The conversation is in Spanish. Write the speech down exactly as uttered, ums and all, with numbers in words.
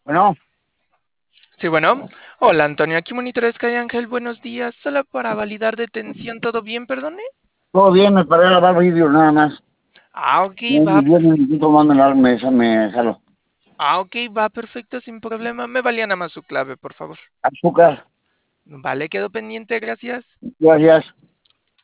Bueno, Sí, bueno. Hola, Antonio. Aquí monitor Sky Ángel. Buenos días. Solo para validar detención. ¿Todo bien, perdone? todo bien, me paré a lavar vidrio nada más. Ah, ok, No, va. yo necesito tomando el arma, esa me jalo. Ah, ok, va perfecto, sin problema. Me valía nada más su clave, por favor. Azúcar, Vale, quedo pendiente, gracias. gracias.